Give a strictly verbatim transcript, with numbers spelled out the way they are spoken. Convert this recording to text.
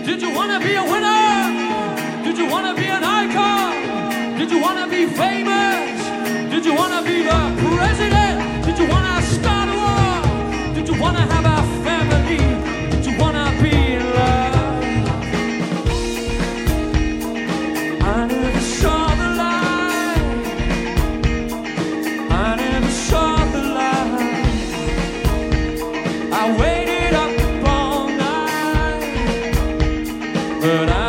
Did you wanna be a winner? Did you wanna be an icon? Did you wanna be famous? Did you wanna be the president? Did you wanna start a war? Did you wanna have a family? Did you wanna be in love? I never saw the light. I never saw the light. I waited up all night, but I